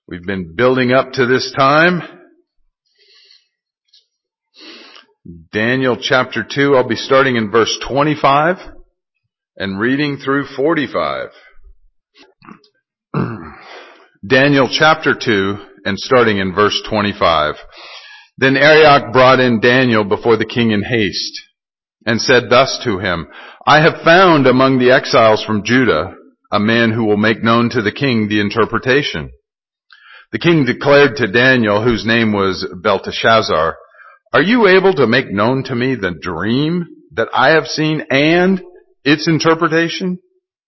We've been building up to this time. Daniel chapter 2, I'll be starting in verse 25 and reading through 45. Daniel chapter 2 and starting in verse 25. Then Arioch brought in Daniel before the king in haste and said thus to him, I have found among the exiles from Judah a man who will make known to the king the interpretation. The king declared to Daniel, whose name was Belteshazzar, Are you able to make known to me the dream that I have seen and its interpretation?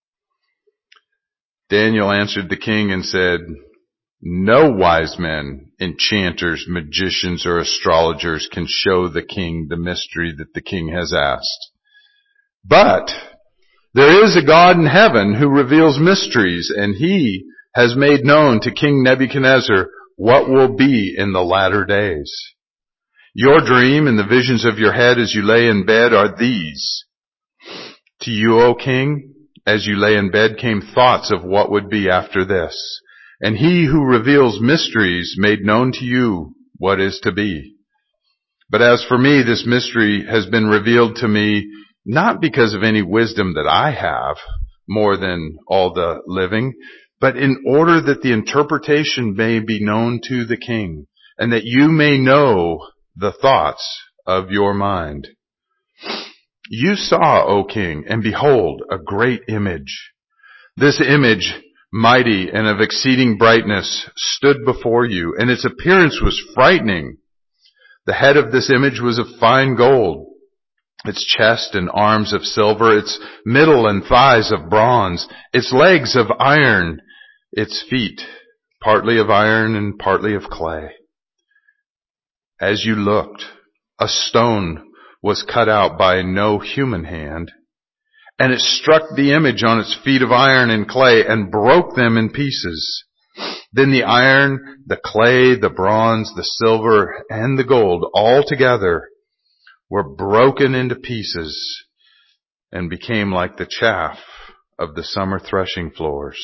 Daniel answered the king and said, No wise men, enchanters, magicians, or astrologers can show the king the mystery that the king has asked. But there is a God in heaven who reveals mysteries, and he has made known to King Nebuchadnezzar what will be in the latter days. Your dream and the visions of your head as you lay in bed are these. To you, O king, as you lay in bed came thoughts of what would be after this. And he who reveals mysteries made known to you what is to be. But as for me, this mystery has been revealed to me not because of any wisdom that I have more than all the living, but in order that the interpretation may be known to the king, and that you may know the thoughts of your mind. You saw, O king, and behold, a great image. This image, mighty and of exceeding brightness, stood before you, and its appearance was frightening. The head of this image was of fine gold, its chest and arms of silver, its middle and thighs of bronze, its legs of iron, its feet partly of iron and partly of clay. As you looked, a stone was cut out by no human hand, and it struck the image on its feet of iron and clay and broke them in pieces. Then the iron, the clay, the bronze, the silver, and the gold all together were broken into pieces and became like the chaff of the summer threshing floors.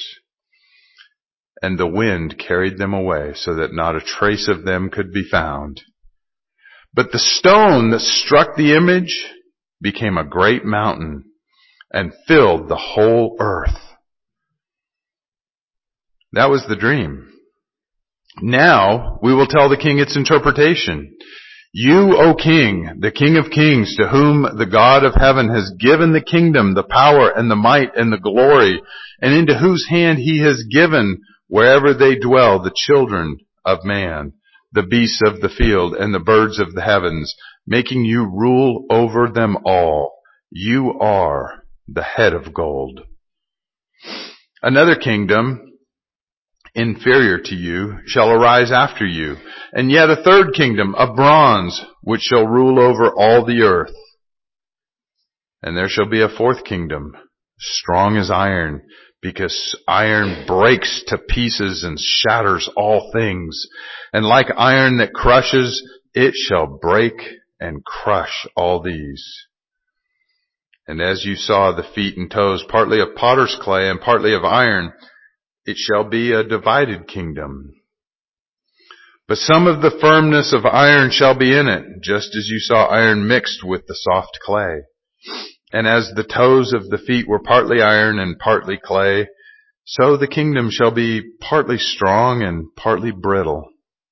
And the wind carried them away so that not a trace of them could be found. But the stone that struck the image became a great mountain and filled the whole earth. That was the dream. Now we will tell the king its interpretation. You, O king, the King of kings, to whom the God of heaven has given the kingdom, the power, and the might, and the glory, and into whose hand he has given, wherever they dwell, the children of man, the beasts of the field, and the birds of the heavens, making you rule over them all. You are the head of gold. Another kingdom, inferior to you, shall arise after you, and yet a third kingdom of bronze, which shall rule over all the earth. And there shall be a fourth kingdom, strong as iron, because iron breaks to pieces and shatters all things. And like iron that crushes, it shall break and crush all these. And as you saw the feet and toes, partly of potter's clay and partly of iron, it shall be a divided kingdom. But some of the firmness of iron shall be in it, just as you saw iron mixed with the soft clay. And as the toes of the feet were partly iron and partly clay, so the kingdom shall be partly strong and partly brittle.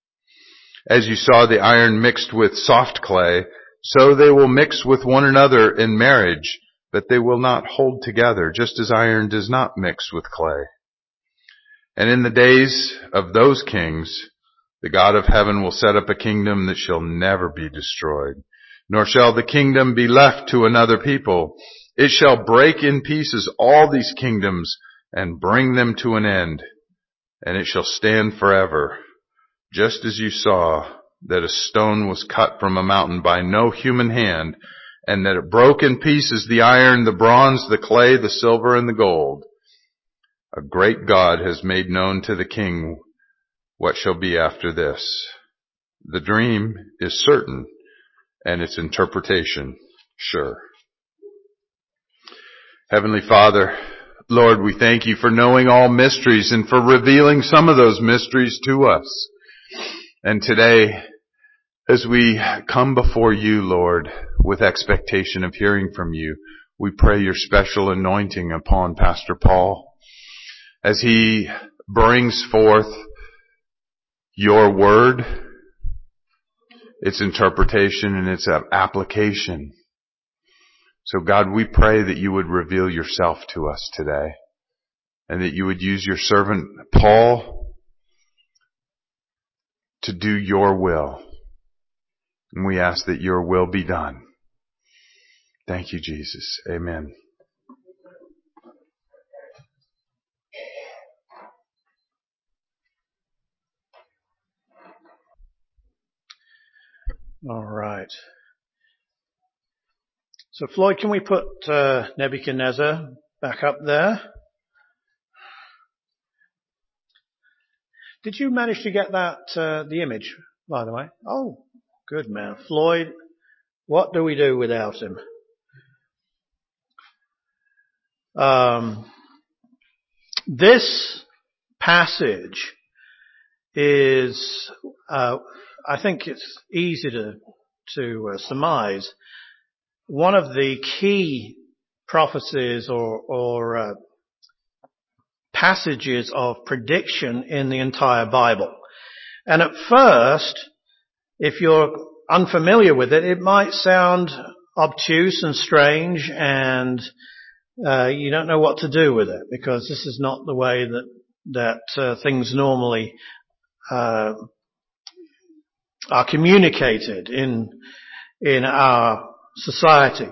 As you saw the iron mixed with soft clay, so they will mix with one another in marriage, but they will not hold together, just as iron does not mix with clay. And in the days of those kings, the God of heaven will set up a kingdom that shall never be destroyed, nor shall the kingdom be left to another people. It shall break in pieces all these kingdoms and bring them to an end, and it shall stand forever, just as you saw that a stone was cut from a mountain by no human hand, and that it broke in pieces the iron, the bronze, the clay, the silver, and the gold. A great God has made known to the king what shall be after this. The dream is certain, and its interpretation sure. Heavenly Father, Lord, we thank you for knowing all mysteries and for revealing some of those mysteries to us. And today, as we come before you, Lord, with expectation of hearing from you, we pray your special anointing upon Pastor Paul as he brings forth your word, its interpretation and its application. So God, we pray that you would reveal yourself to us today and that you would use your servant Paul to do your will. And we ask that your will be done. Thank you, Jesus. Amen. All right. So Floyd, can we put Nebuchadnezzar back up there? Did you manage to get that, the image, by the way? Oh, good man. Floyd, what do we do without him? This passage is, I think it's easy to surmise, one of the key prophecies or passages of prediction in the entire Bible. And at first, if you're unfamiliar with it, it might sound obtuse and strange and you don't know what to do with it because this is not the way that things normally are communicated in our society.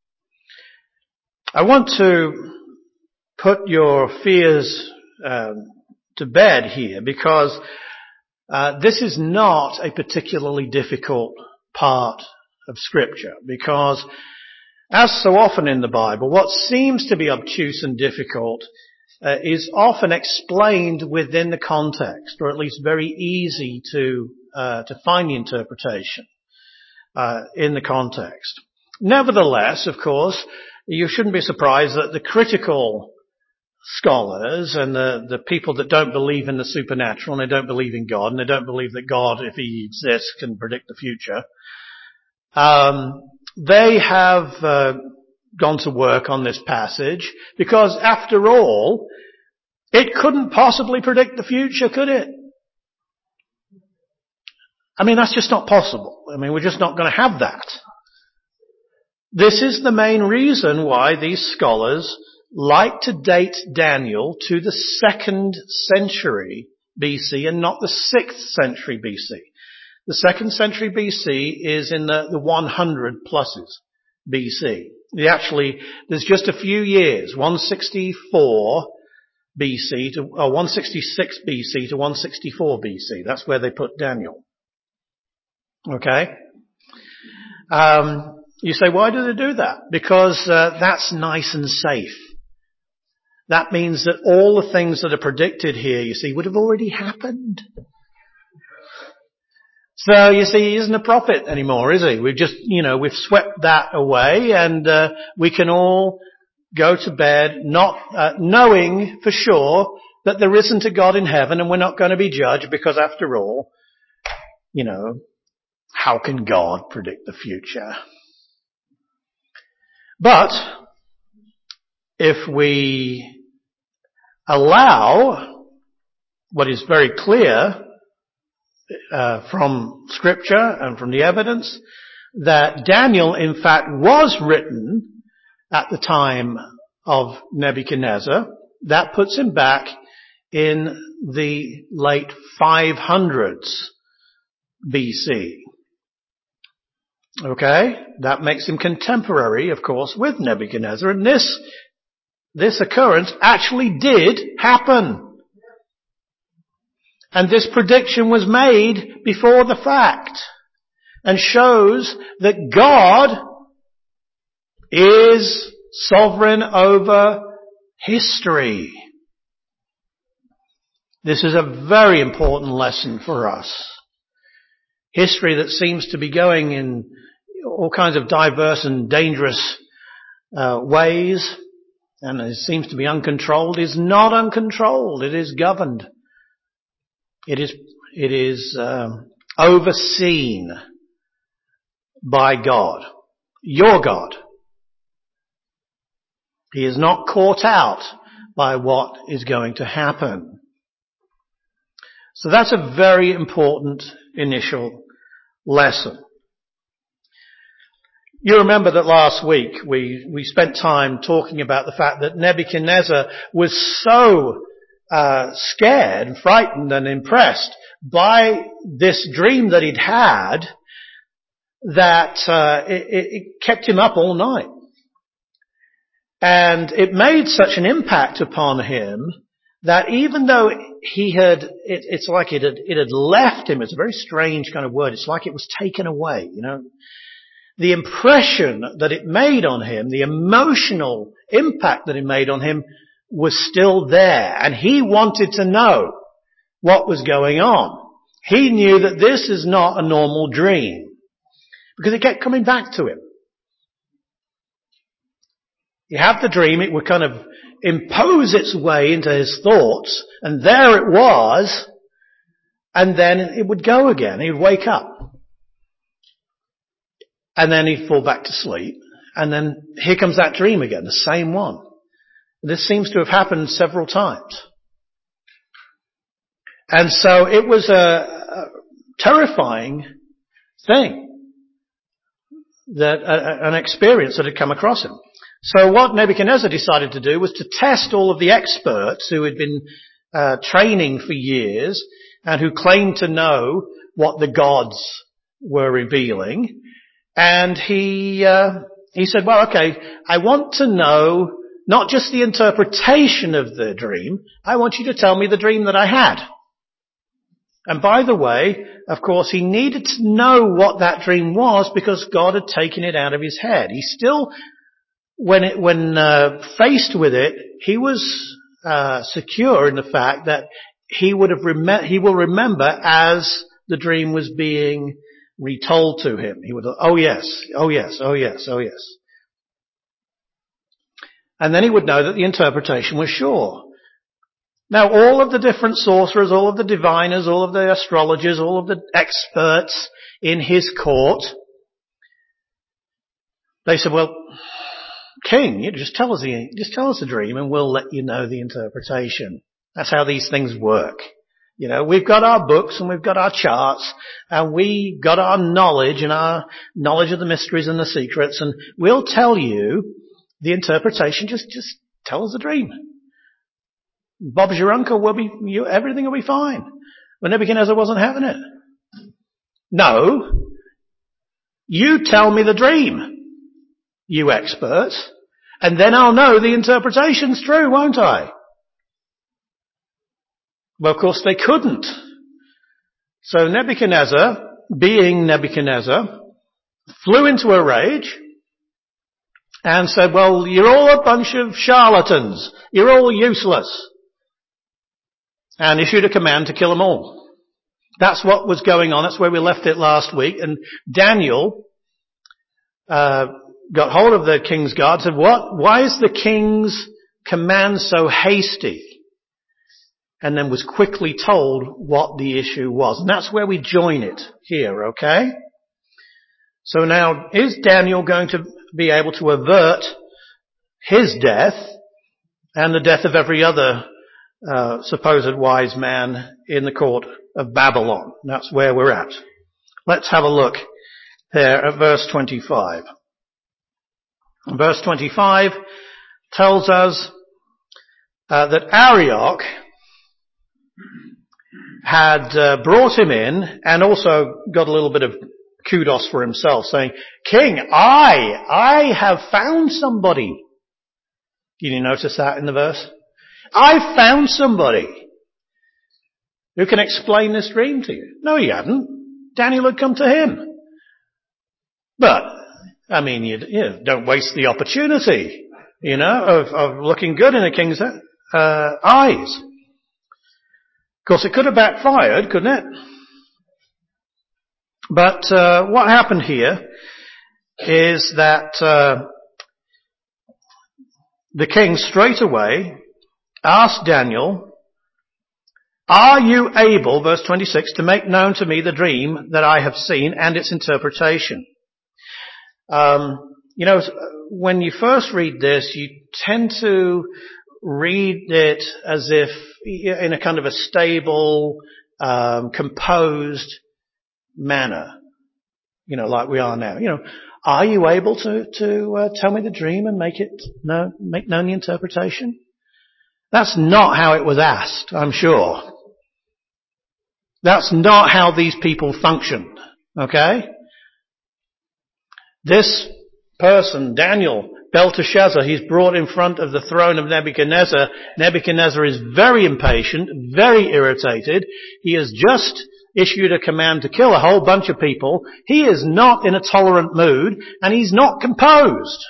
I want to put your fears to bed here because this is not a particularly difficult part of Scripture because as so often in the Bible, what seems to be obtuse and difficult is often explained within the context, or at least very easy to find the interpretation in the context. Nevertheless, of course, you shouldn't be surprised that the critical scholars and the people that don't believe in the supernatural and they don't believe in God and they don't believe that God, if he exists, can predict the future, they have gone to work on this passage because, after all, it couldn't possibly predict the future, could it? I mean, that's just not possible. I mean, we're just not going to have that. This is the main reason why these scholars like to date Daniel to the 2nd century BC and not the 6th century BC. The 2nd century BC is in the 100 pluses BC. There's just a few years, 164 BC to 166 BC to 164 BC. That's where they put Daniel. Okay? You say, why do they do that? Because that's nice and safe. That means that all the things that are predicted here, you see, would have already happened. So, you see, he isn't a prophet anymore, is he? We've swept that away and we can all go to bed not knowing for sure that there isn't a God in heaven and we're not going to be judged because, after all, how can God predict the future? But if we allow what is very clear from Scripture and from the evidence that Daniel, in fact, was written at the time of Nebuchadnezzar, that puts him back in the late 500s BC. Okay? That makes him contemporary, of course, with Nebuchadnezzar. And this occurrence actually did happen. And this prediction was made before the fact and shows that God is sovereign over history. This is a very important lesson for us. History that seems to be going in all kinds of diverse and dangerous ways and it seems to be uncontrolled, is not uncontrolled. It is governed. It is overseen by God. Your God. He is not caught out by what is going to happen. So that's a very important initial lesson. You remember that last week we spent time talking about the fact that Nebuchadnezzar was so scared and frightened and impressed by this dream that he'd had that it kept him up all night. And it made such an impact upon him that even though it's like it had left him. It's a very strange kind of word. It's like it was taken away, you know. The impression that it made on him, the emotional impact that it made on him was still there. And he wanted to know what was going on. He knew that this is not a normal dream because it kept coming back to him. You have the dream, it would kind of impose its way into his thoughts, and there it was, and then it would go again. He'd wake up. And then he'd fall back to sleep, and then here comes that dream again, the same one. This seems to have happened several times. And so it was a terrifying thing, that an experience that had come across him. So what Nebuchadnezzar decided to do was to test all of the experts who had been training for years and who claimed to know what the gods were revealing. And he said, well, okay, I want to know not just the interpretation of the dream, I want you to tell me the dream that I had. And by the way, of course, he needed to know what that dream was because God had taken it out of his head. He still, when faced with it, he was secure in the fact that he will remember as the dream was being retold to him. He would, oh yes, oh yes, oh yes, oh yes. And then he would know that the interpretation was sure. Now all of the different sorcerers, all of the diviners, all of the astrologers, all of the experts in his court, they said, well, King, you just tell us the dream and we'll let you know the interpretation. That's how these things work. You know, we've got our books and we've got our charts and we got our knowledge and our knowledge of the mysteries and the secrets, and we'll tell you the interpretation. Just tell us the dream. Bob's your uncle, everything will be fine. But Nebuchadnezzar wasn't having it. No. You tell me the dream, you experts, and then I'll know the interpretation's true, won't I? Well, of course they couldn't. So Nebuchadnezzar, being Nebuchadnezzar, flew into a rage and said, well, you're all a bunch of charlatans. You're all useless. And issued a command to kill them all. That's what was going on. That's where we left it last week. And Daniel got hold of the king's guard and said, what? Why is the king's command so hasty? And then was quickly told what the issue was. And that's where we join it here, okay? So now, is Daniel going to be able to avert his death and the death of every other supposed wise man in the court of Babylon? And that's where we're at. Let's have a look there at verse 25. Verse 25 tells us that Arioch had brought him in and also got a little bit of kudos for himself, saying, King, I have found somebody. Did you notice that in the verse? I found somebody who can explain this dream to you. No, he hadn't. Daniel had come to him. But, I mean, you don't waste the opportunity, of looking good in a king's eyes. Of course, it could have backfired, couldn't it? But what happened here is that the king straight away asked Daniel, "Are you able," verse 26, "to make known to me the dream that I have seen and its interpretation?" When you first read this, you tend to read it as if in a kind of a stable, composed manner, like we are now. Are you able to tell me the dream and make known the interpretation? That's not how it was asked, I'm sure. That's not how these people functioned, okay? This person, Daniel, Belteshazzar, he's brought in front of the throne of Nebuchadnezzar. Nebuchadnezzar is very impatient, very irritated. He has just issued a command to kill a whole bunch of people. He is not in a tolerant mood, and he's not composed.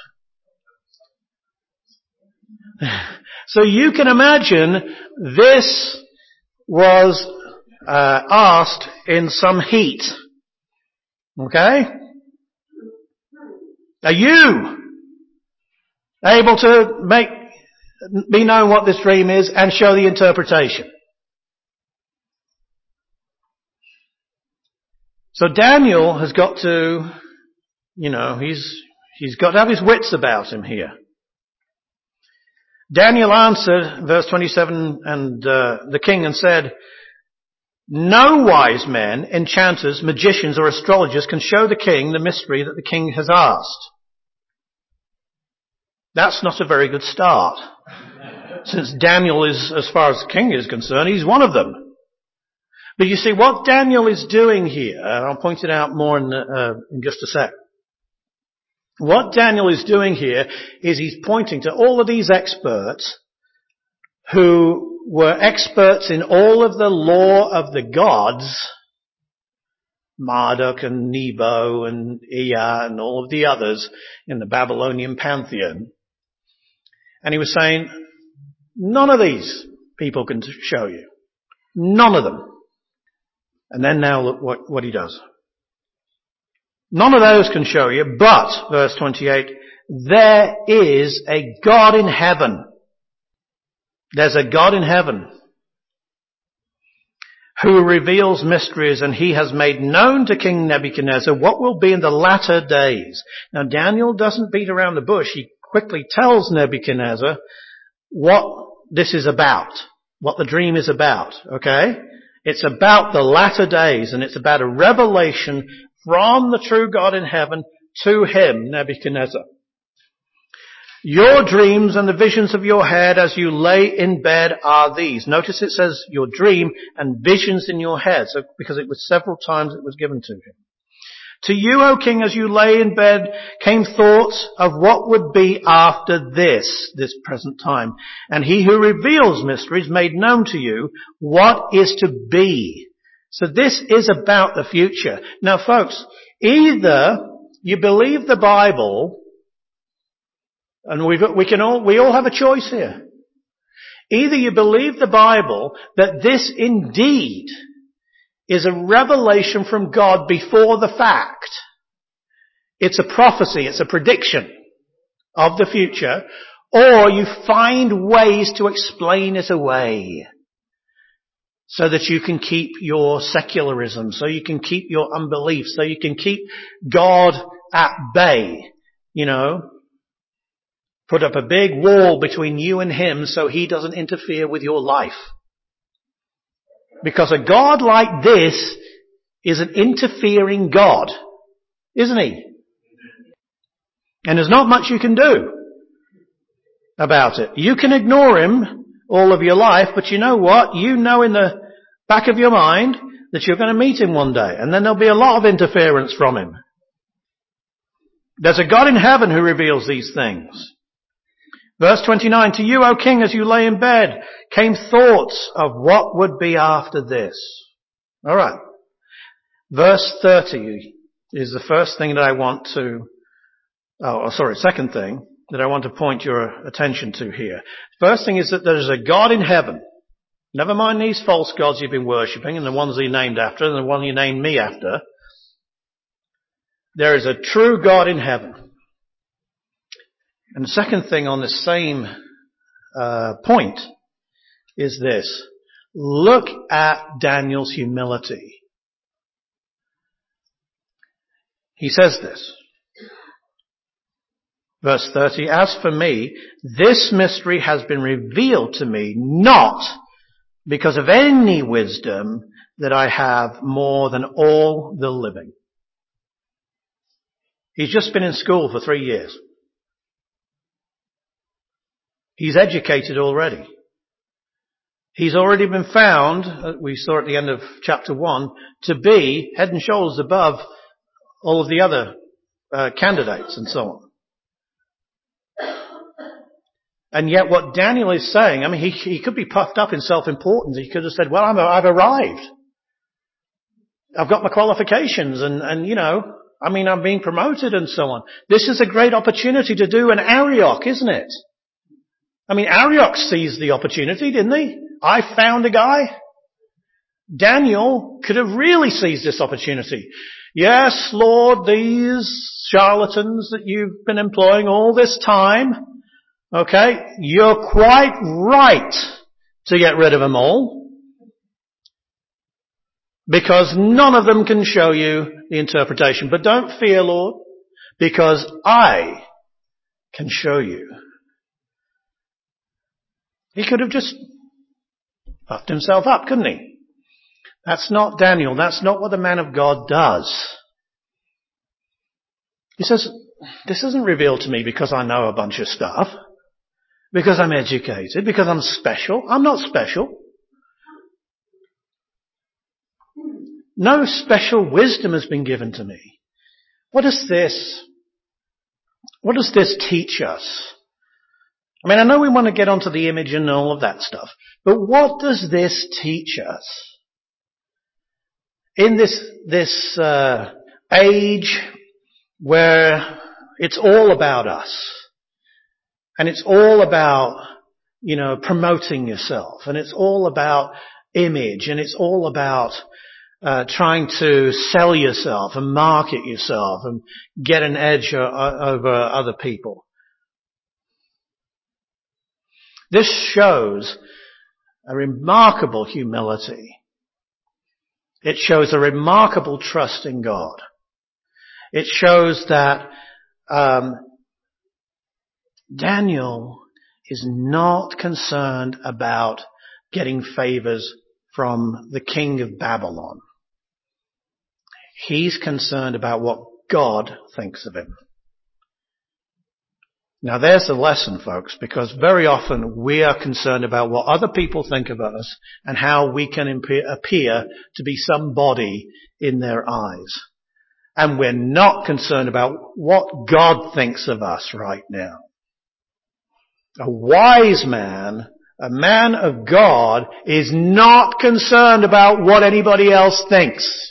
So you can imagine this was asked in some heat. Okay? Are you able to be known what this dream is and show the interpretation? So Daniel has got to, he's got to have his wits about him here. Daniel answered, verse 27, and the king and said, "No wise men, enchanters, magicians, or astrologers can show the king the mystery that the king has asked." That's not a very good start. Since Daniel is, as far as the king is concerned, he's one of them. But you see, what Daniel is doing here, and I'll point it out more in just a sec. What Daniel is doing here is he's pointing to all of these experts who were experts in all of the law of the gods, Marduk and Nebo and Ea and all of the others in the Babylonian pantheon. And he was saying, none of these people can show you. None of them. And then now look what he does. None of those can show you, but, verse 28, there is a God in heaven. There's a God in heaven who reveals mysteries, and he has made known to King Nebuchadnezzar what will be in the latter days. Now Daniel doesn't beat around the bush. He quickly tells Nebuchadnezzar what this is about, what the dream is about, okay? It's about the latter days, and it's about a revelation from the true God in heaven to him, Nebuchadnezzar. Your dreams and the visions of your head as you lay in bed are these. Notice it says your dream and visions in your head, because it was several times it was given to him. To you, O king, as you lay in bed, came thoughts of what would be after this present time. And he who reveals mysteries made known to you what is to be. So this is about the future. Now folks, either you believe the Bible, and we all have a choice here. Either you believe the Bible that this indeed is a revelation from God before the fact. It's a prophecy, it's a prediction of the future, or you find ways to explain it away so that you can keep your secularism, so you can keep your unbelief, so you can keep God at bay, Put up a big wall between you and him so he doesn't interfere with your life. Because a God like this is an interfering God, isn't he? And there's not much you can do about it. You can ignore him all of your life, but you know what? You know in the back of your mind that you're going to meet him one day, and then there'll be a lot of interference from him. There's a God in heaven who reveals these things. Verse 29, to you, O king, as you lay in bed, came thoughts of what would be after this. All right. Verse 30 is the first thing that I want to, second thing that I want to point your attention to here. First thing is that there is a God in heaven. Never mind these false gods you've been worshipping and the ones you named after and the one you named me after. There is a true God in heaven. And the second thing on this same point is this. Look at Daniel's humility. He says this. Verse 30, as for me, this mystery has been revealed to me not because of any wisdom that I have more than all the living. He's just been in school for 3 years. He's educated already. He's already been found, we saw at the end of chapter 1, to be head and shoulders above all of the other candidates and so on. And yet what Daniel is saying, I mean, he could be puffed up in self-importance. He could have said, well, I've arrived. I've got my qualifications and you know, I mean, I'm being promoted and so on. This is a great opportunity to do an Arioch, isn't it? I mean, Arioch seized the opportunity, didn't he? I found a guy. Daniel could have really seized this opportunity. Yes, Lord, these charlatans that you've been employing all this time, okay, you're quite right to get rid of them all. Because none of them can show you the interpretation. But don't fear, Lord, because I can show you. He could have just puffed himself up, couldn't he? That's not Daniel. That's not what the man of God does. He says, this isn't revealed to me because I know a bunch of stuff, because I'm educated, because I'm special. I'm not special. No special wisdom has been given to me. What does this teach us? I mean, I know we want to get onto the image and all of that stuff, but what does this teach us? In this age where it's all about us, and it's all about, you know, promoting yourself, and it's all about image, and it's all about trying to sell yourself and market yourself and get an edge over other people. This shows a remarkable humility. It shows a remarkable trust in God. It shows that Daniel is not concerned about getting favors from the king of Babylon. He's concerned about what God thinks of him. Now there's the lesson, folks, because very often we are concerned about what other people think of us and how we can appear to be somebody in their eyes. And we're not concerned about what God thinks of us right now. A wise man, a man of God, is not concerned about what anybody else thinks.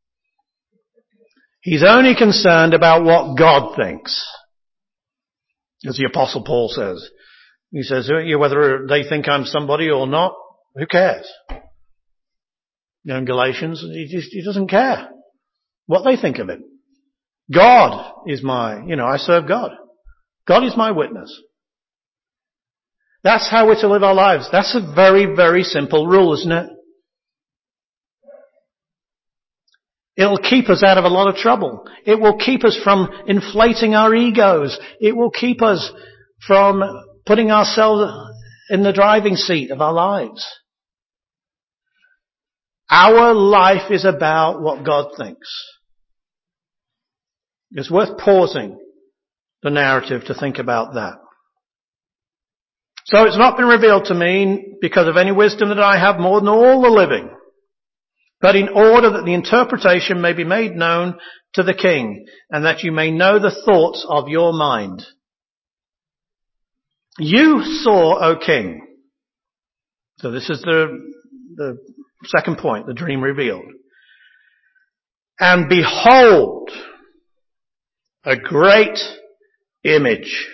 He's only concerned about what God thinks. As the Apostle Paul says. He says, whether they think I'm somebody or not, who cares? You know, in Galatians, he doesn't care what they think of him. God is I serve God. God is my witness. That's how we're to live our lives. That's a very, very simple rule, isn't it? It'll keep us out of a lot of trouble. It will keep us from inflating our egos. It will keep us from putting ourselves in the driving seat of our lives. Our life is about what God thinks. It's worth pausing the narrative to think about that. So it's not been revealed to me because of any wisdom that I have more than all the living, but in order that the interpretation may be made known to the king, and that you may know the thoughts of your mind. You saw, O king. So this is the second point, the dream revealed. And behold, a great image.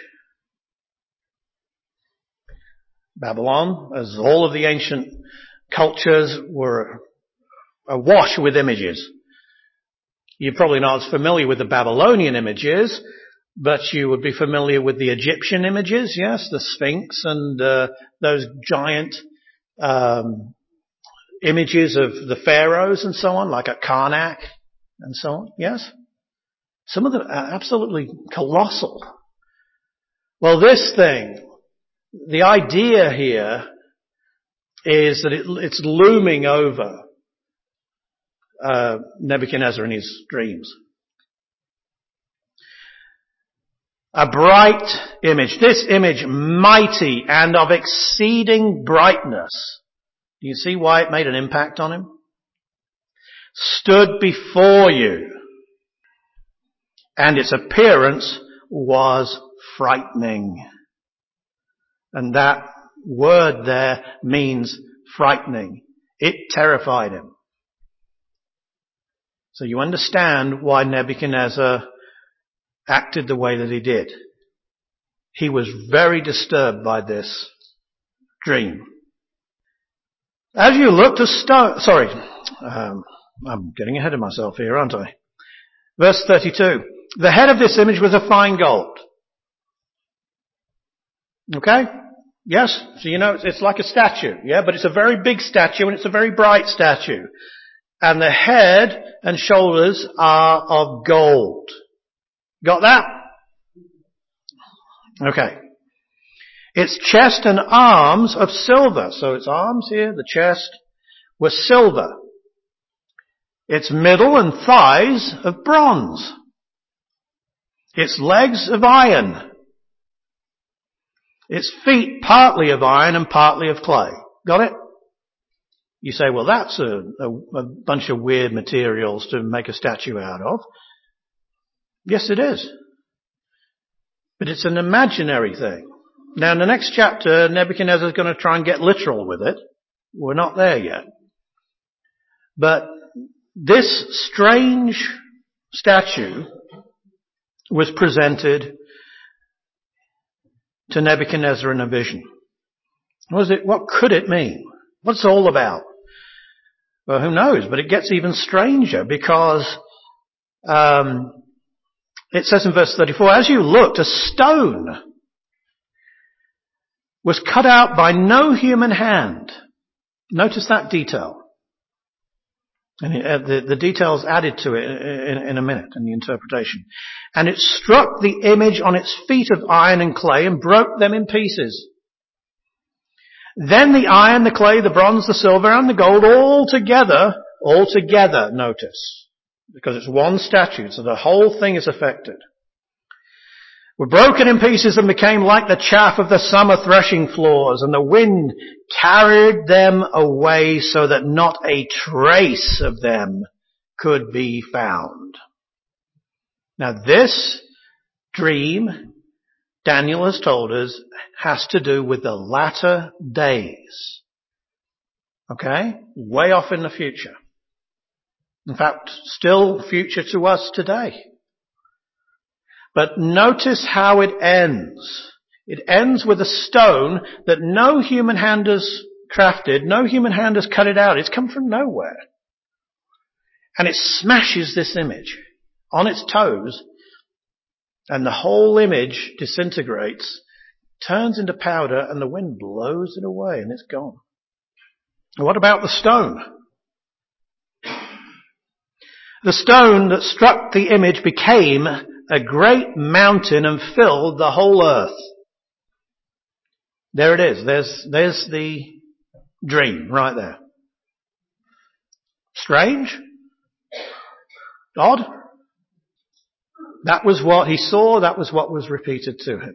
Babylon, as all of the ancient cultures, were awash with images. You're probably not as familiar with the Babylonian images, But you would be familiar with the Egyptian images, yes, the Sphinx and those giant images of the pharaohs and so on, like at Karnak and so on, yes? Some of them are absolutely colossal. Well, this thing, the idea here is that it's looming over Nebuchadnezzar in his dreams. A bright image. This image, mighty and of exceeding brightness. Do you see why it made an impact on him? Stood before you. And its appearance was frightening. And that word there means frightening. It terrified him. So you understand why Nebuchadnezzar acted the way that he did. He was very disturbed by this dream. As you look to I'm getting ahead of myself here, aren't I? Verse 32. The head of this image was of fine gold. Okay? Yes? So you know it's like a statue, yeah? But it's a very big statue and it's a very bright statue. And the head and shoulders are of gold. Got that? Okay. Its chest and arms of silver. So its arms here, the chest, were silver. Its middle and thighs of bronze. Its legs of iron. Its feet partly of iron and partly of clay. Got it? You say, well, that's a bunch of weird materials to make a statue out of. Yes, it is. But it's an imaginary thing. Now, in the next chapter, Nebuchadnezzar is going to try and get literal with it. We're not there yet. But this strange statue was presented to Nebuchadnezzar in a vision. What could it mean? What's it all about? Well, who knows? But it gets even stranger because it says in verse 34, as you looked, a stone was cut out by no human hand. Notice that detail. And the details added to it in a minute in the interpretation. And it struck the image on its feet of iron and clay and broke them in pieces. Then the iron, the clay, the bronze, the silver and the gold all together, notice. Because it's one statue, so the whole thing is affected. Were broken in pieces and became like the chaff of the summer threshing floors, and the wind carried them away so that not a trace of them could be found. Now this dream, Daniel has told us, has to do with the latter days. Okay? Way off in the future. In fact, still future to us today. But notice how it ends. It ends with a stone that no human hand has crafted, no human hand has cut it out. It's come from nowhere. And it smashes this image on its toes, and the whole image disintegrates, turns into powder, and the wind blows it away, and it's gone. What about the stone? The stone that struck the image became a great mountain and filled the whole earth. There it is. There's the dream right there. Strange? Odd? That was what he saw. That was what was repeated to him.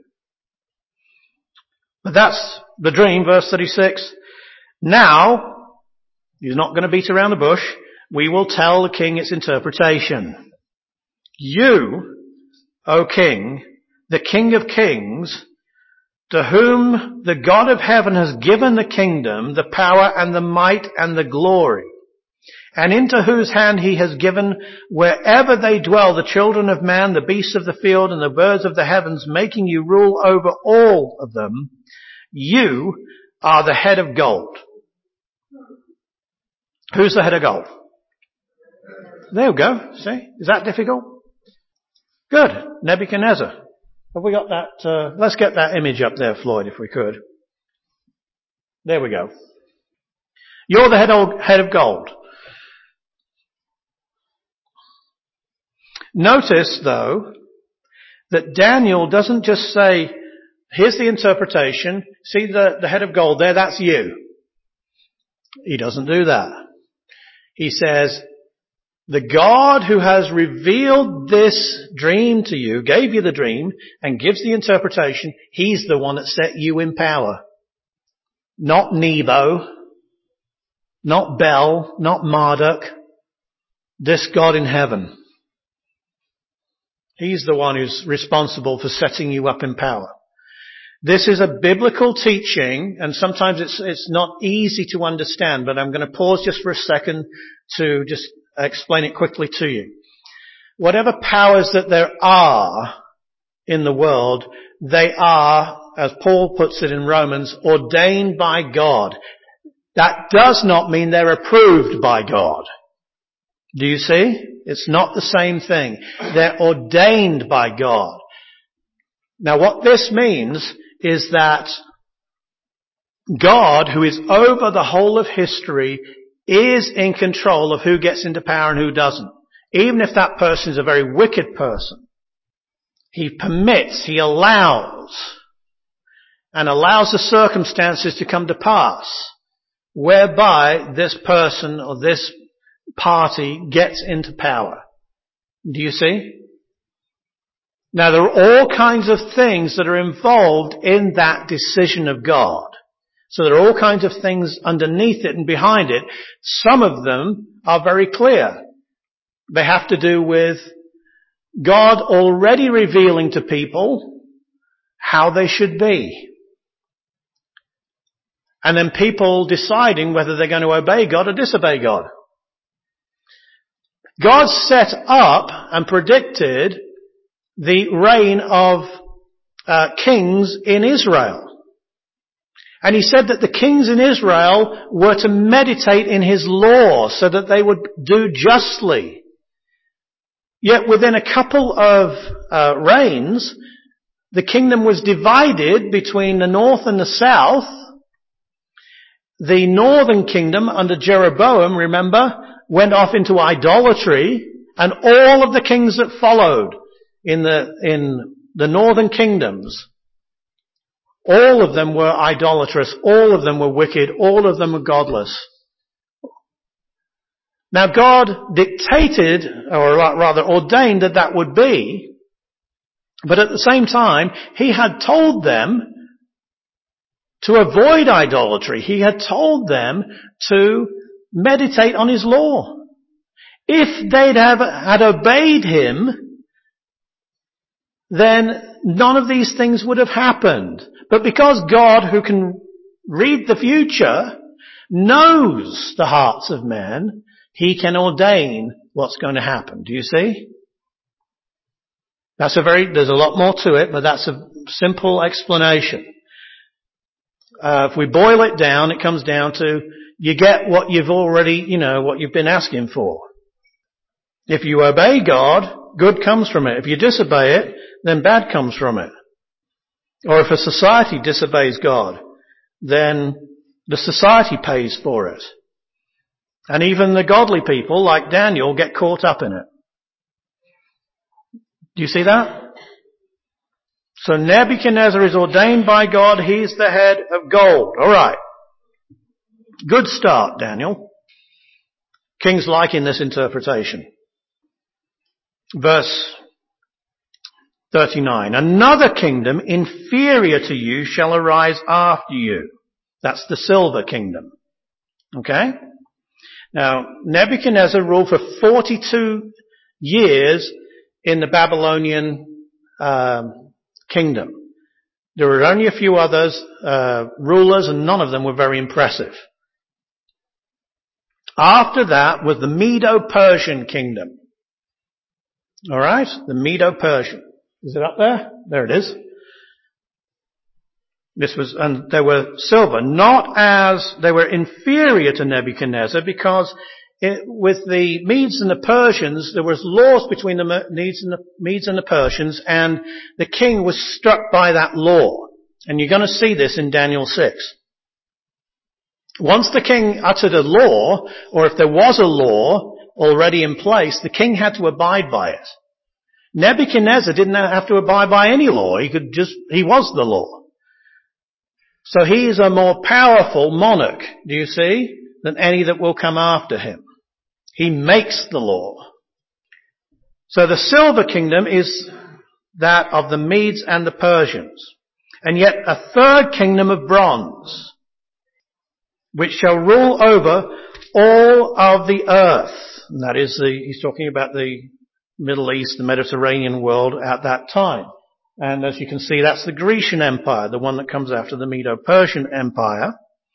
But that's the dream, verse 36. Now, he's not going to beat around the bush. We will tell the king its interpretation. You, O king, the King of Kings, to whom the God of heaven has given the kingdom, the power and the might and the glory, and into whose hand he has given wherever they dwell the children of man, the beasts of the field and the birds of the heavens, making you rule over all of them, you are the head of gold. Who's the head of gold? There we go. See? Is that difficult? Good. Nebuchadnezzar. Have we got that? Let's get that image up there, Floyd, if we could. There we go. You're the head of gold. Notice, though, that Daniel doesn't just say, here's the interpretation, see the head of gold there, that's you. He doesn't do that. He says, the God who has revealed this dream to you, gave you the dream, and gives the interpretation, he's the one that set you in power. Not Nebo, not Bel, not Marduk, this God in heaven. He's the one who's responsible for setting you up in power. This is a biblical teaching, and sometimes it's not easy to understand, but I'm going to pause just for a second to just explain it quickly to you. Whatever powers that there are in the world, they are, as Paul puts it in Romans, ordained by God. That does not mean they're approved by God. Do you see? It's not the same thing. They're ordained by God. Now what this means is that God, who is over the whole of history, is in control of who gets into power and who doesn't. Even if that person is a very wicked person. He permits, he allows the circumstances to come to pass whereby this person or this party gets into power. Do you see? Now there are all kinds of things that are involved in that decision of God. So there are all kinds of things underneath it and behind it. Some of them are very clear. They have to do with God already revealing to people how they should be. And then people deciding whether they're going to obey God or disobey God. God set up and predicted the reign of kings in Israel. And he said that the kings in Israel were to meditate in his law so that they would do justly. Yet within a couple of reigns, the kingdom was divided between the north and the south. The northern kingdom under Jeroboam, remember, went off into idolatry, and all of the kings that followed in the northern kingdoms, all of them were idolatrous, all of them were wicked, all of them were godless. Now God dictated, or rather ordained that would be, but at the same time, He had told them to avoid idolatry. He had told them to meditate on His law. If they'd had obeyed Him, then none of these things would have happened. But because God, who can read the future, knows the hearts of men, He can ordain what's going to happen. Do you see? There's a lot more to it, but that's a simple explanation. If we boil it down, it comes down to you get what you've already, what you've been asking for. If you obey God, good comes from it. If you disobey it, then bad comes from it. Or if a society disobeys God, then the society pays for it. And even the godly people, like Daniel, get caught up in it. Do you see that? So Nebuchadnezzar is ordained by God. He's the head of gold. All right. Good start, Daniel. King's liking this interpretation. Verse 39. Another kingdom inferior to you shall arise after you. That's the silver kingdom. Okay? Now, Nebuchadnezzar ruled for 42 years in the Babylonian kingdom. There were only a few others, rulers, and none of them were very impressive. After that was the Medo-Persian kingdom. Alright? The Medo-Persian. Is it up there? There it is. And they were silver, not as they were inferior to Nebuchadnezzar, because with the Medes and the Persians, there was laws between the Medes and the Persians, and the king was struck by that law. And you're going to see this in Daniel 6. Once the king uttered a law, or if there was a law already in place, the king had to abide by it. Nebuchadnezzar didn't have to abide by any law. He was the law. So he is a more powerful monarch, do you see, than any that will come after him. He makes the law. So the silver kingdom is that of the Medes and the Persians. And yet a third kingdom of bronze, which shall rule over all of the earth. And that is he's talking about the Middle East, the Mediterranean world at that time. And as you can see, that's the Grecian Empire, the one that comes after the Medo-Persian Empire.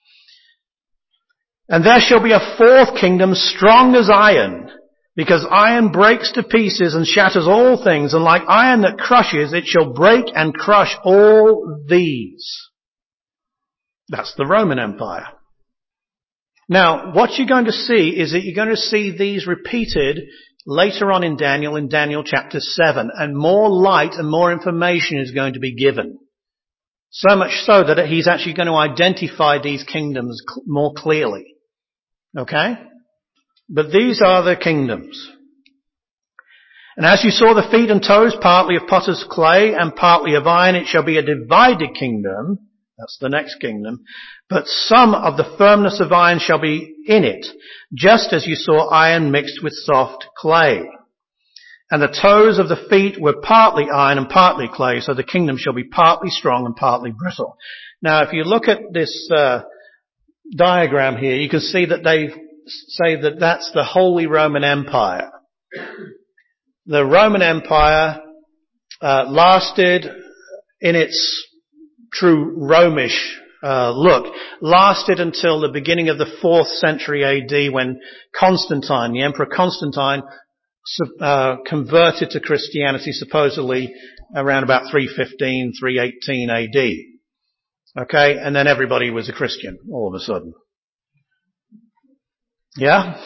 And there shall be a fourth kingdom strong as iron, because iron breaks to pieces and shatters all things, and like iron that crushes, it shall break and crush all these. That's the Roman Empire. Now, what you're going to see is that you're going to see these repeated later on in Daniel chapter 7, and more light and more information is going to be given. So much so that he's actually going to identify these kingdoms more clearly. Okay? But these are the kingdoms. And as you saw the feet and toes, partly of potter's clay and partly of iron, it shall be a divided kingdom. That's the next kingdom. But some of the firmness of iron shall be in it, just as you saw iron mixed with soft clay. And the toes of the feet were partly iron and partly clay, so the kingdom shall be partly strong and partly brittle. Now, if you look at this diagram here, you can see that they say that that's the Holy Roman Empire. The Roman Empire lasted in its true Romish look, lasted until the beginning of the 4th century AD, when Constantine, the Emperor Constantine, converted to Christianity supposedly around about 315, 318 AD. Okay, and then everybody was a Christian all of a sudden. Yeah?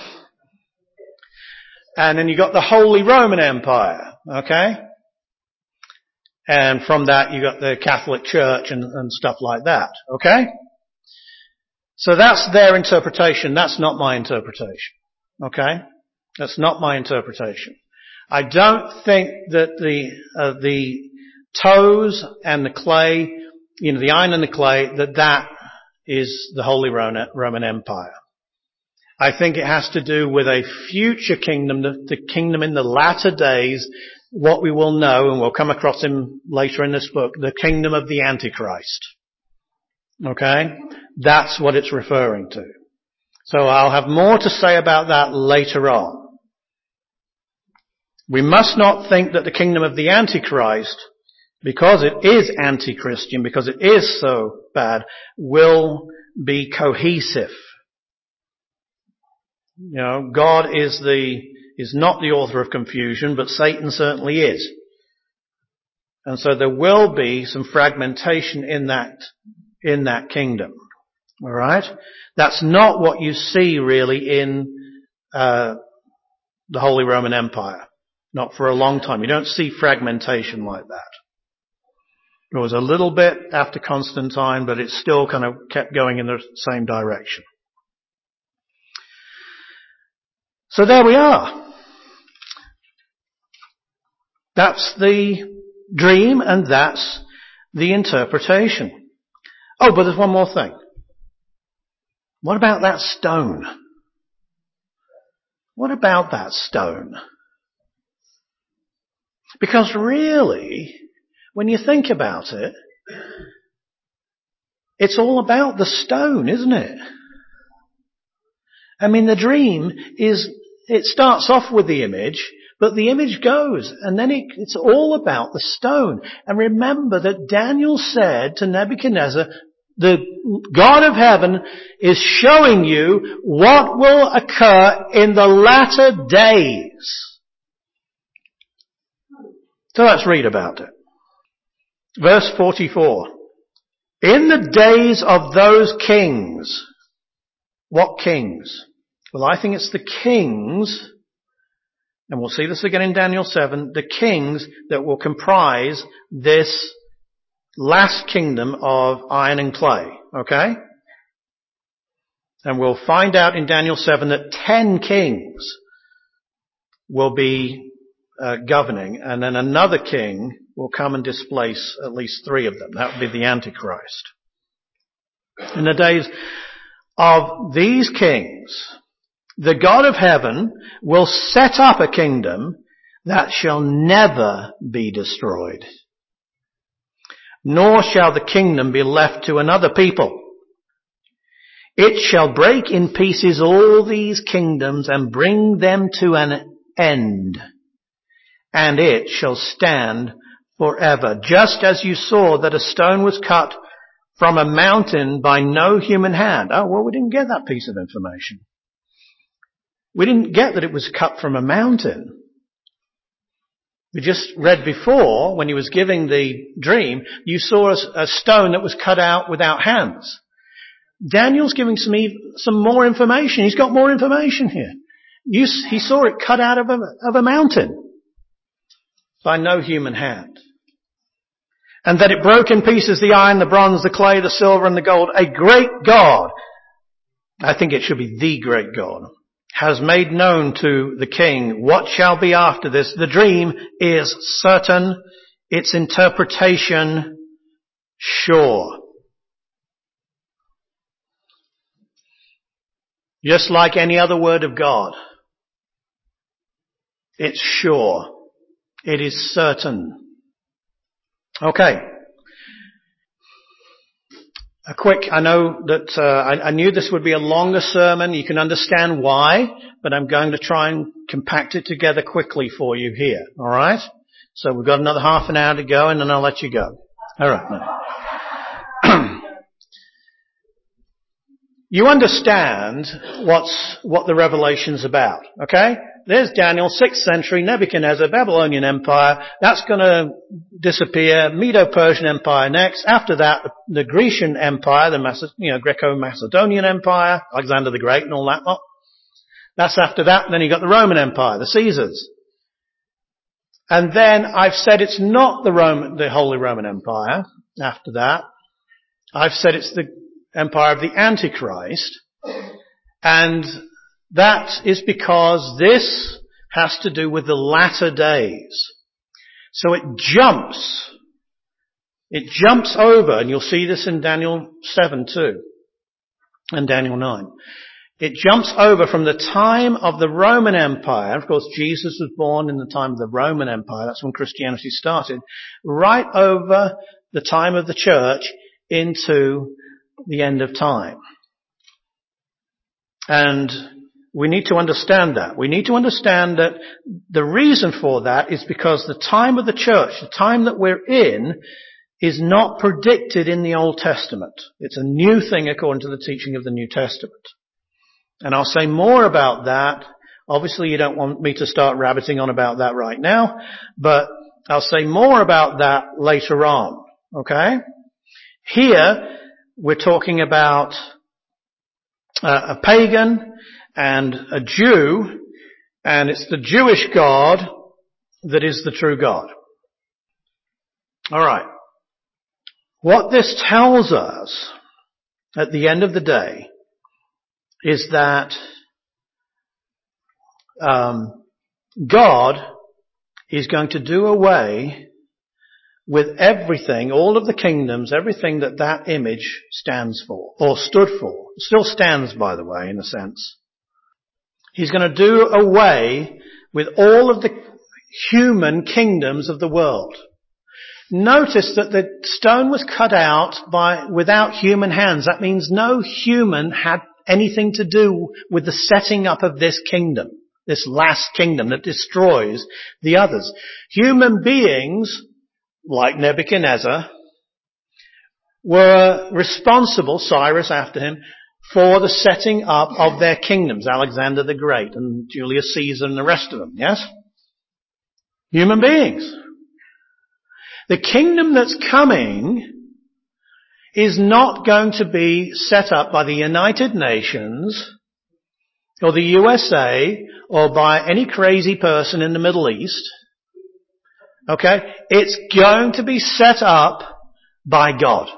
And then you got the Holy Roman Empire, okay? And from that you got the Catholic Church and stuff like that, okay? So that's their interpretation. That's not my interpretation, okay? That's not my interpretation. I don't think that the toes and the clay, the iron and the clay, that is the Holy Roman Empire. I think it has to do with a future kingdom, the kingdom in the latter days, what we will know, and we'll come across him later in this book, the kingdom of the Antichrist. Okay? That's what it's referring to. So I'll have more to say about that later on. We must not think that the kingdom of the Antichrist, because it is anti-Christian, because it is so bad, will be cohesive. God is not the author of confusion, but Satan certainly is. And so there will be some fragmentation in that kingdom. Alright? That's not what you see really in the Holy Roman Empire. Not for a long time. You don't see fragmentation like that. There was a little bit after Constantine, but it still kind of kept going in the same direction. So there we are. That's the dream and that's the interpretation. Oh, but there's one more thing. What about that stone? What about that stone? Because really, when you think about it, it's all about the stone, isn't it? I mean, the dream it starts off with the image, but the image goes, and then it's all about the stone. And remember that Daniel said to Nebuchadnezzar, the God of heaven is showing you what will occur in the latter days. So let's read about it. Verse 44. In the days of those kings. What kings? Well, I think it's the kings, and we'll see this again in Daniel 7, the kings that will comprise this last kingdom of iron and clay. Okay? And we'll find out in Daniel 7 that 10 kings will be governing, and then another king will come and displace at least 3 of them. That would be the Antichrist. In the days of these kings, the God of heaven will set up a kingdom that shall never be destroyed, nor shall the kingdom be left to another people. It shall break in pieces all these kingdoms and bring them to an end, and it shall stand forever. Just as you saw that a stone was cut from a mountain by no human hand. Oh, well, we didn't get that piece of information. We didn't get that it was cut from a mountain. We just read before, when he was giving the dream, you saw a stone that was cut out without hands. Daniel's giving some more information. He's got more information here. He saw it cut out of a mountain by no human hand. And that it broke in pieces the iron, the bronze, the clay, the silver, and the gold. A great God, I think it should be the great God, has made known to the king what shall be after this. The dream is certain, its interpretation sure. Just like any other word of God, it's sure. It is certain. Okay. I know that I knew this would be a longer sermon. You can understand why, but I'm going to try and compact it together quickly for you here. All right? So we've got another half an hour to go, and then I'll let you go. All right. You understand what the Revelation's about, okay? There's Daniel, 6th century, Nebuchadnezzar, Babylonian Empire. That's going to disappear. Medo-Persian Empire next. After that, the Grecian Empire, the Greco-Macedonian Empire, Alexander the Great and all that lot. That's after that. Then you got the Roman Empire, the Caesars. And then I've said it's not the Holy Roman Empire after that. I've said it's the empire of the Antichrist, and that is because this has to do with the latter days. So it jumps over, and you'll see this in Daniel 7 too, and Daniel 9. It jumps over from the time of the Roman Empire. Of course, Jesus was born in the time of the Roman Empire. That's when Christianity started. Right over the time of the church into the end of time. And we need to understand that. We need to understand that the reason for that is because the time of the church, the time that we're in, is not predicted in the Old Testament. It's a new thing according to the teaching of the New Testament. And I'll say more about that. Obviously, you don't want me to start rabbiting on about that right now, but I'll say more about that later on. Okay? Here, we're talking about a pagan and a Jew, and it's the Jewish God that is the true God. All right. What this tells us at the end of the day is that God is going to do away with everything, all of the kingdoms, everything that image stands for, or stood for. It still stands, by the way, in a sense. He's going to do away with all of the human kingdoms of the world. Notice that the stone was cut out without human hands. That means no human had anything to do with the setting up of this kingdom, this last kingdom that destroys the others. Human beings, like Nebuchadnezzar, were responsible, Cyrus after him, for the setting up of their kingdoms, Alexander the Great and Julius Caesar and the rest of them, yes? Human beings. The kingdom that's coming is not going to be set up by the United Nations or the USA or by any crazy person in the Middle East. Okay? It's going to be set up by God.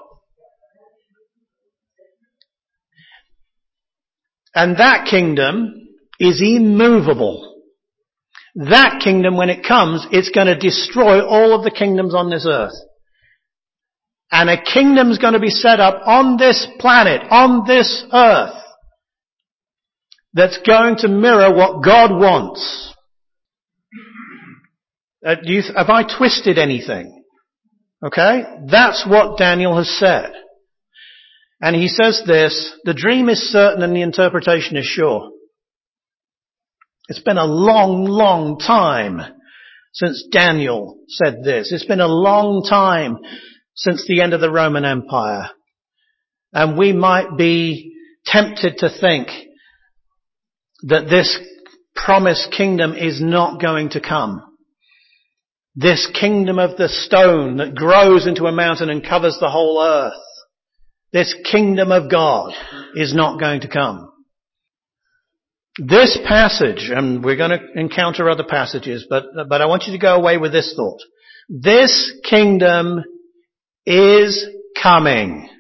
And that kingdom is immovable. That kingdom, when it comes, it's going to destroy all of the kingdoms on this earth. And a kingdom's going to be set up on this planet, on this earth, that's going to mirror what God wants. Have I twisted anything? Okay? That's what Daniel has said. And he says this, the dream is certain and the interpretation is sure. It's been a long, long time since Daniel said this. It's been a long time since the end of the Roman Empire. And we might be tempted to think that this promised kingdom is not going to come. This kingdom of the stone that grows into a mountain and covers the whole earth. This kingdom of God is not going to come. This passage, and we're going to encounter other passages, but I want you to go away with this thought. This kingdom is coming.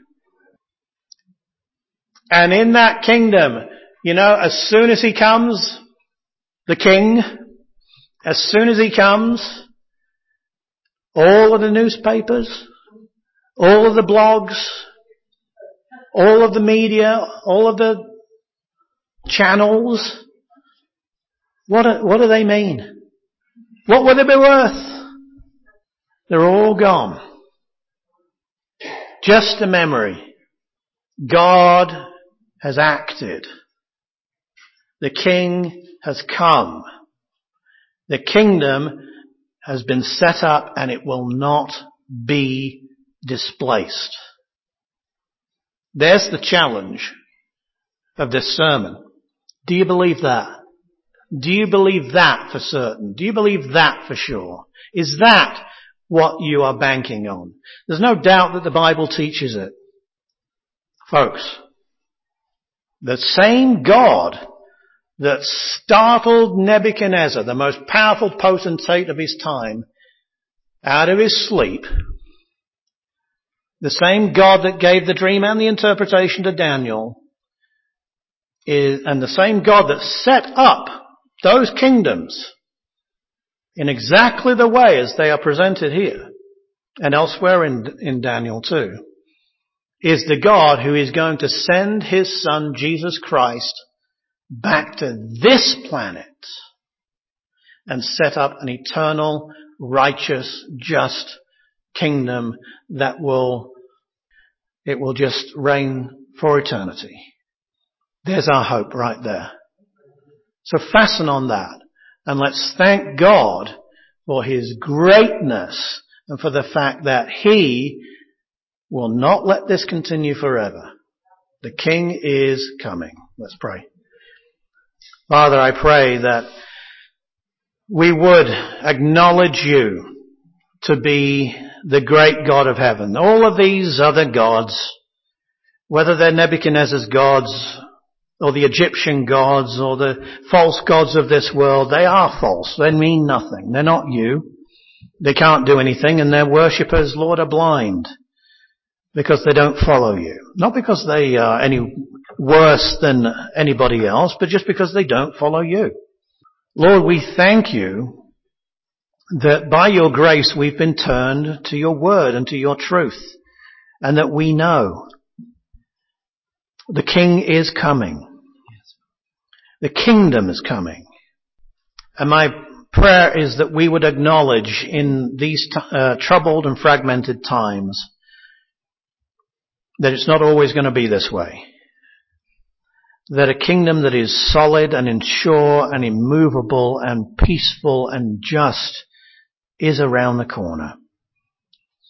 And in that kingdom, as soon as he comes, the king, as soon as he comes, all of the newspapers, all of the blogs, all of the media, all of the channels, what do they mean? What will they be worth? They're all gone. Just a memory. God has acted. The King has come. The kingdom has been set up and it will not be displaced. There's the challenge of this sermon. Do you believe that? Do you believe that for certain? Do you believe that for sure? Is that what you are banking on? There's no doubt that the Bible teaches it. Folks, the same God that startled Nebuchadnezzar, the most powerful potentate of his time, out of his sleep, the same God that gave the dream and the interpretation to Daniel, and the same God that set up those kingdoms in exactly the way as they are presented here and elsewhere in Daniel too, is the God who is going to send his Son, Jesus Christ, back to this planet and set up an eternal, righteous, just kingdom that will just reign for eternity. There's our hope right there. So fasten on that and let's thank God for his greatness and for the fact that he will not let this continue forever. The King is coming. Let's pray. Father, I pray that we would acknowledge you to be the great God of heaven. All of these other gods, whether they're Nebuchadnezzar's gods or the Egyptian gods or the false gods of this world, they are false. They mean nothing. They're not you. They can't do anything, and their worshippers, Lord, are blind because they don't follow you. Not because they are any worse than anybody else, but just because they don't follow you. Lord, we thank you that by your grace we've been turned to your word and to your truth, and that we know the King is coming. The kingdom is coming. And my prayer is that we would acknowledge in these troubled and fragmented times that it's not always going to be this way. That a kingdom that is solid and sure and immovable and peaceful and just is around the corner.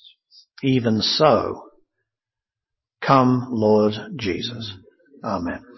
Even so, come, Lord Jesus. Amen.